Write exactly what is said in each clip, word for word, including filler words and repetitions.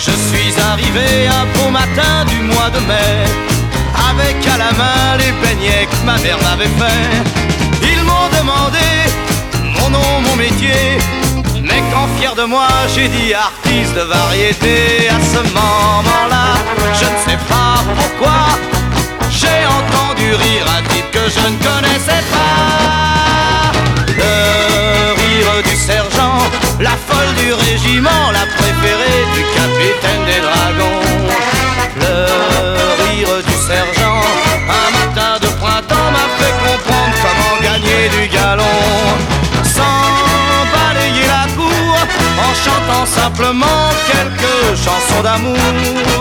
Je suis arrivé un beau matin du mois de mai, avec à la main les beignets que ma mère m'avait fait. Ils m'ont demandé mon nom, mon métier, mais quand fier de moi j'ai dit artiste de variété. À ce moment-là, je ne sais pas pourquoi, j'ai entendu rire un type que je ne connaissais pas. Le rire du sergent, la folle du régiment, la préférée du capitaine des dragons. Le rire du sergent, un matin de printemps, m'a fait comprendre comment gagner du galon. Sans balayer la cour, en chantant simplement quelques chansons d'amour.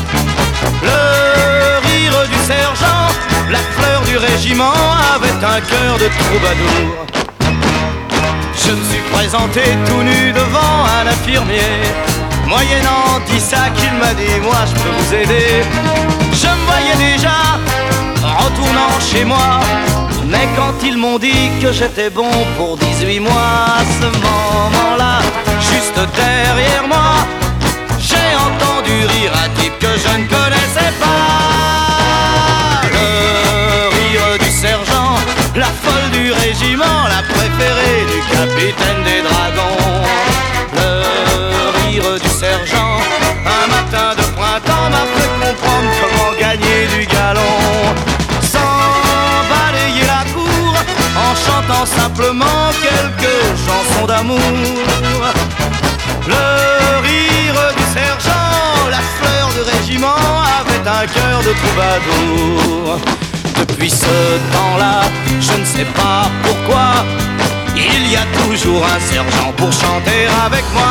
Le rire du sergent, la fleur du régiment, avait un cœur de troubadour. Je me suis présenté tout nu devant un infirmier, moyennant dix sacs, il m'a dit moi je peux vous aider. Je me voyais déjà retournant chez moi, mais quand ils m'ont dit que j'étais bon pour dix-huit mois, à ce moment-là, juste derrière moi, j'ai entendu rire un type que je ne connaissais pas. Le rire du sergent, la folle du régiment, la préférée du capitaine des dragons. Le rire du sergent, un matin de printemps, m'a fait comprendre comment gagner du galon. Sans balayer la cour, en chantant simplement quelques chansons d'amour. Le rire du sergent, la fleur du régiment, avait un cœur de troubadour. Depuis ce temps-là, je ne sais pas pourquoi, il y a toujours un sergent pour chanter avec moi.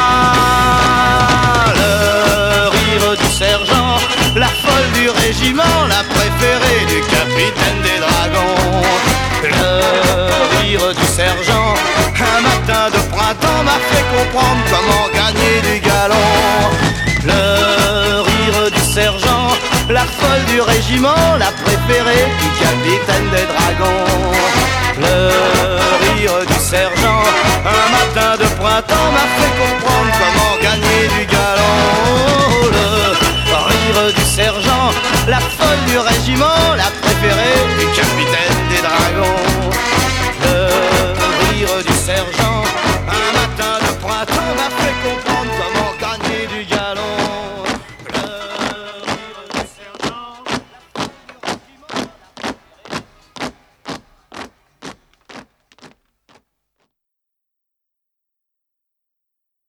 Le rire du sergent, la folle du régiment, la préférée du capitaine des dragons. Le rire du sergent, un matin de printemps, m'a fait comprendre comment gagner du galon. Le rire du sergent, la folle du régiment, la préférée du capitaine des dragons. Le rire du sergent, un matin de printemps, m'a fait comprendre comment gagner du galon. Le rire du sergent, la folle du régiment, la préférée